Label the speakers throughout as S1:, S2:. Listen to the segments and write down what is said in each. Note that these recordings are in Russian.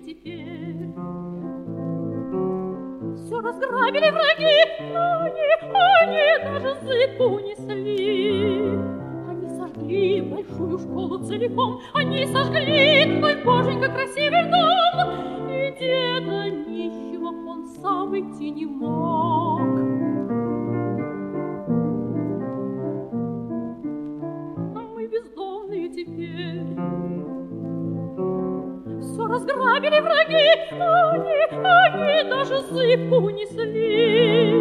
S1: теперь. Все разграбили враги, они даже зыб унесли. Они сожгли большую школу целиком, они сожгли твой, Боженька, красивый дом, и деда нищего он сам идти не мог. Мы бездомные теперь. Все разграбили враги, они даже зыб унесли.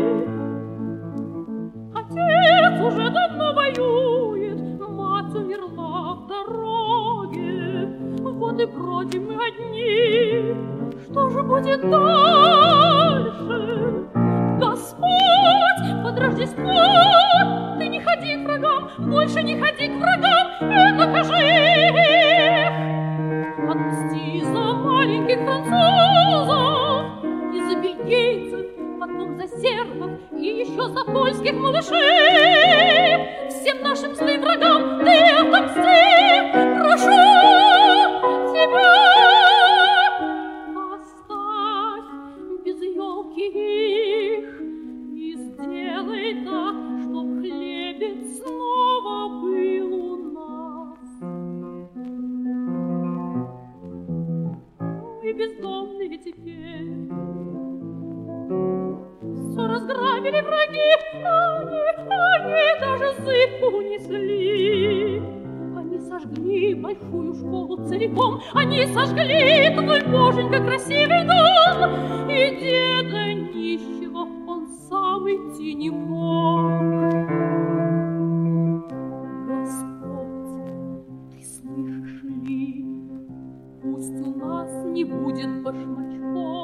S1: Отец уже давно воюет, мать умерла в дороге. Вот и бродим мы одни, что же будет дальше? Господь, под Рождество ты не ходи к врагам, больше не ходи к врагам, и накажи их. Отпусти за маленьких французов и за бельгийцев, потом за сербов и еще за польских малышей. Всем нашим злым врагам ты отомсти, прошу тебя. Оставь без елки их и сделай так, чтоб хлебец снова был у нас. Мы бездомные теперь. Все разграбили враги, они даже зыб унесли. Они сожгли большую школу целиком, они сожгли твой, Боженька, красивый дом, и деда нищего он сам идти не мог. Господь, ты слышишь ли? Пусть у нас не будет башмачков.